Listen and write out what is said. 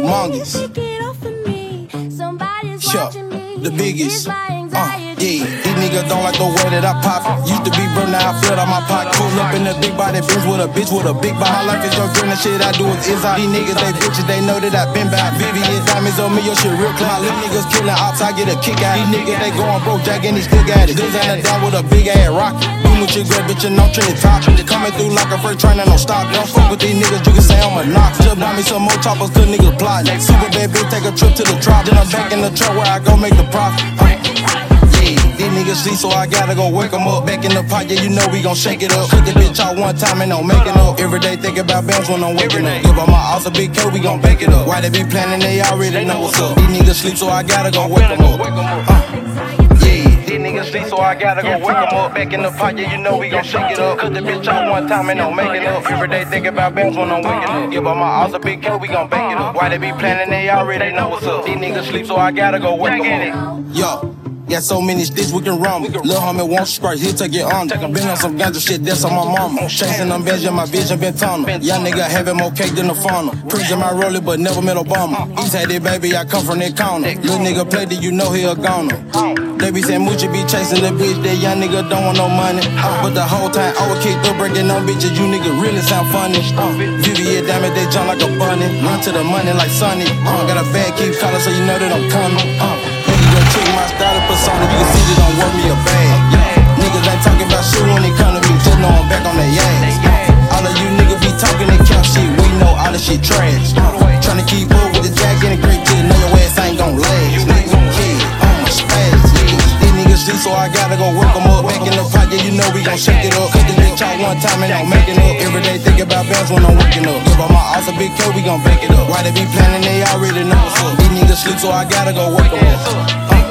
humongous. Sure, the biggest. Yeah, these niggas don't like the way that I pop. Used to be broke, now I feel out my pocket. Pull up in the big body bitch with a big body. My life is your dream, the shit I do is out. These niggas, they bitches, they know that I been back. Vivian diamonds on me, your shit real clean. My little niggas killing ops, I get a kick out. These niggas, they going broke, Jack and he still got it. This ain't a down with a big ass rocket. Boom with your great bitch and no trending top. Coming through like a freight train and no stop. Don't fuck with these niggas, you can say I'm a knock. Just buy me some more choppers, cause niggas plot. Super bad bitch, take a trip to the drop. Then I'm back in the truck where I go make the profit. These niggas sleep, so I gotta go wake them up. Back in the pot, yeah, you know we gon' shake it up. Cut the bitch out one time and don't make it up. Every day think about bands when I'm waking up. Give up my house a big K, we gon' bake it up. Why they be planning, they already know what's up. These niggas sleep, so I gotta go wake them up. Yeah, these niggas sleep, so I gotta go wake them up. Back in the pot, yeah, you know we gon' shake it up. Cut the bitch out one time and don't make it up. Every day think about bands when I'm waking up. Give up my house a big K, we gon' bake it up. Why they be planning, they already know what's up. These niggas sleep, so I gotta go wake them up. Yo. Got so many sticks we can run. Lil' homie won't sprite, he'll take it on. Been on some ganja shit, that's on my mama. Chasing them bands, yeah, my vision been tunnel. Young nigga having more cake than the funnel. Preaching my roller, but never met Obama. East had it, baby, I come from that corner. Lil' nigga played it, you know he a goner. They be saying Moochie be chasing the bitch, that young nigga don't want no money. But the whole time I would kick the breaking on bitches, you nigga really sound funny. Vivian diamond, they jump like a bunny. Run to the money like Sonny. Got a bad keep calling, so you know that I'm coming. Check my style and persona, you can see they don't worth me a bag. Niggas ain't talking about shit when they come to me, just know I'm back on that ass. All of you niggas be talking that cap shit, we know all this shit trash. Tryna keep up with the jack and the great kid, know your ass ain't gon' last. Yeah, I'm a spaz. These niggas sleep, so I gotta go work them up. Back in the pot, yeah, you know we gon' shake it up. Cut the bitch out one time and I'm making up. Every day think about bands when I'm waking up. Give up my house a big K, we gon' bake it up. Why they be planning, they already know what's up. These niggas sleep, so I gotta go work them up.